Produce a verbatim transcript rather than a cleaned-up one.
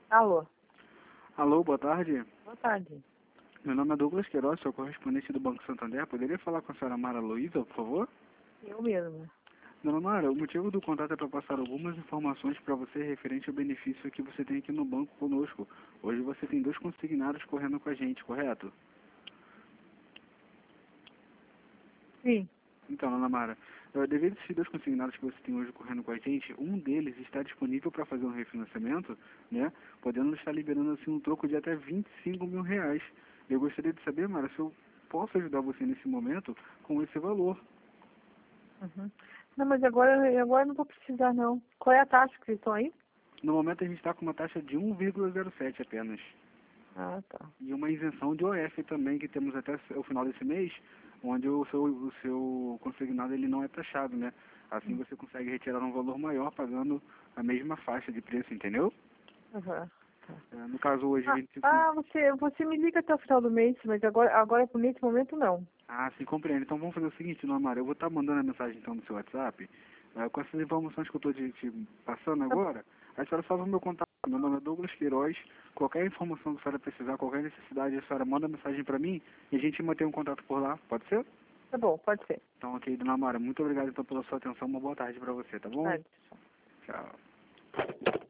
Alô? Alô, boa tarde. Boa tarde. Meu nome é Douglas Queiroz, sou correspondente do Banco Santander. Poderia falar com a senhora Mara Luísa, por favor? Eu mesma. Dona Mara, o motivo do contato é para passar algumas informações para você referente ao benefício que você tem aqui no banco conosco. Hoje você tem dois consignados correndo com a gente, correto? Sim. Então, Dona Mara, eh, devido a esses dois consignados que você tem hoje correndo com a gente, um deles está disponível para fazer um refinanciamento, né? Podendo estar liberando assim um troco de até vinte e cinco mil reais. Eu gostaria de saber, Mara, se eu posso ajudar você nesse momento com esse valor. Uhum. Não, mas agora, agora eu não vou precisar, não. Qual é a taxa que vocês estão aí? No momento a gente está com uma taxa de um vírgula zero sete apenas. Ah, tá. E uma isenção de O F também, que temos até o final desse mês, onde o seu, o seu consignado ele não é taxado, né? Assim você consegue retirar um valor maior pagando a mesma faixa de preço, entendeu? Uhum. É, no caso hoje, Ah, vinte e cinco mil. ah, você, você me liga até o final do mês, mas agora, agora nesse momento não. Ah, sim, compreendo. Então vamos fazer o seguinte, Dona Mara, eu vou estar mandando a mensagem então no seu WhatsApp, eh, com essas informações que eu estou te, te passando Tá bom. agora. A senhora salva o meu contato. Meu nome é Douglas Queiroz. Qualquer informação que a senhora precisar, qualquer necessidade, a senhora manda mensagem para mim e a gente mantém um contato por lá. Pode ser? Tá bom, pode ser. Então, ok, Dona Mara, muito obrigado então pela sua atenção. Uma boa tarde para você, tá bom? Tarde. Tchau.